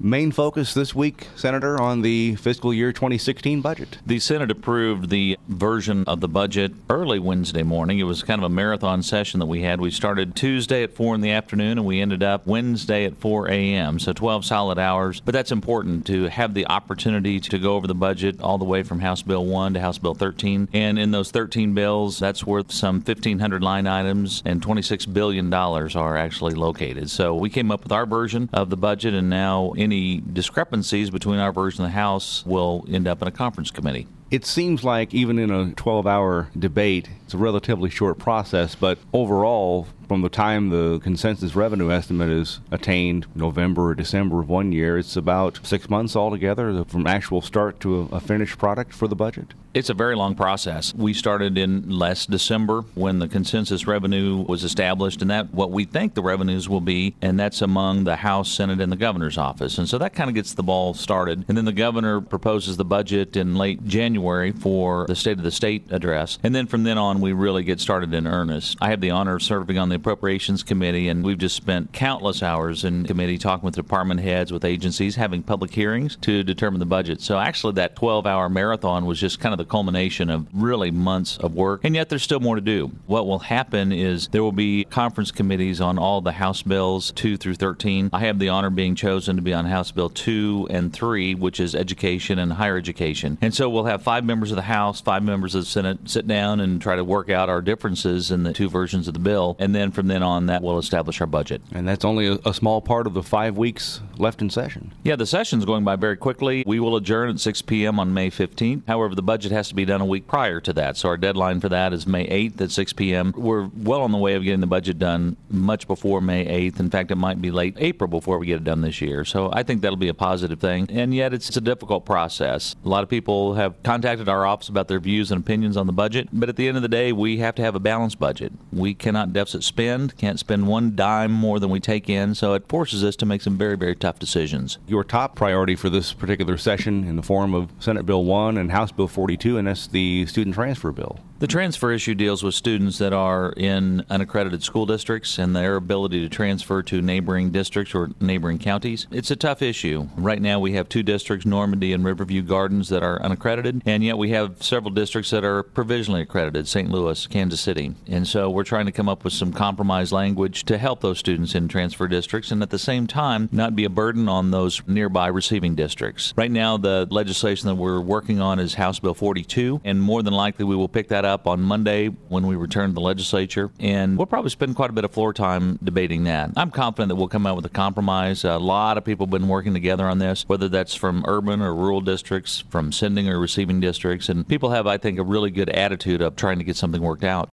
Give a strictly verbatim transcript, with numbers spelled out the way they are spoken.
main focus this week, Senator, on the fiscal year twenty sixteen budget? The Senate approved the version of the budget early Wednesday morning. It was kind of a marathon session that we had. We started Tuesday at four in the afternoon, and we ended up Wednesday at four a.m., so twelve solid hours. But that's important to have the opportunity to go over the budget all the way from House Bill one to House Bill thirteen. And in those thirteen bills, that's worth some fifteen hundred line items, and twenty-six billion dollars are actually located. So we came up with our version of the budget, and now any discrepancies between our version of the House will end up in a conference committee. It seems like even in a twelve-hour debate, it's a relatively short process, but overall, from the time the consensus revenue estimate is attained, November or December of one year, it's about six months altogether from actual start to a, a finished product for the budget. It's a very long process. We started in last December when the consensus revenue was established, and that what we think the revenues will be, and that's among the House, Senate, and the governor's office. And so that kind of gets the ball started. And then the governor proposes the budget in late January for the State of the State address. And then from then on, we really get started in earnest. I have the honor of serving on the Appropriations Committee, and we've just spent countless hours in committee talking with department heads, with agencies, having public hearings to determine the budget. So actually that twelve-hour marathon was just kind of the culmination of really months of work, and yet there's still more to do. What will happen is there will be conference committees on all the House bills two through thirteen. I have the honor of being chosen to be on House Bill two and three, which is education and higher education. And so we'll have five members of the House, five members of the Senate sit down and try to work out our differences in the two versions of the bill, and then from then on that will establish our budget. And that's only a, a small part of the five weeks left in session. Yeah, the session's going by very quickly. We will adjourn at six p.m. on May fifteenth. However, the budget has to be done a week prior to that, so our deadline for that is May eighth at six p.m. We're well on the way of getting the budget done much before May eighth. In fact, it might be late April before we get it done this year, so I think that'll be a positive thing. And yet it's a difficult process. A lot of people have contacted our office about their views and opinions on the budget, but at the end of the day, we have to have a balanced budget. We cannot deficit spend, can't spend one dime more than we take in, so it forces us to make some very, very tough decisions. Your top priority for this particular session in the form of Senate Bill one and House Bill forty-two, and that's the student transfer bill. The transfer issue deals with students that are in unaccredited school districts and their ability to transfer to neighboring districts or neighboring counties. It's a tough issue. Right now we have two districts, Normandy and Riverview Gardens, that are unaccredited, and yet we have several districts that are provisionally accredited, Saint Louis, Kansas City. And so we're trying to come up with some compromise language to help those students in transfer districts and at the same time not be a burden on those nearby receiving districts. Right now the legislation that we're working on is House Bill forty-two, and more than likely we will pick that up on Monday when we return to the legislature, and we'll probably spend quite a bit of floor time debating that. I'm confident that we'll come out with a compromise. A lot of people have been working together on this, whether that's from urban or rural districts, from sending or receiving districts, and people have, I think, a really good attitude of trying to get something worked out.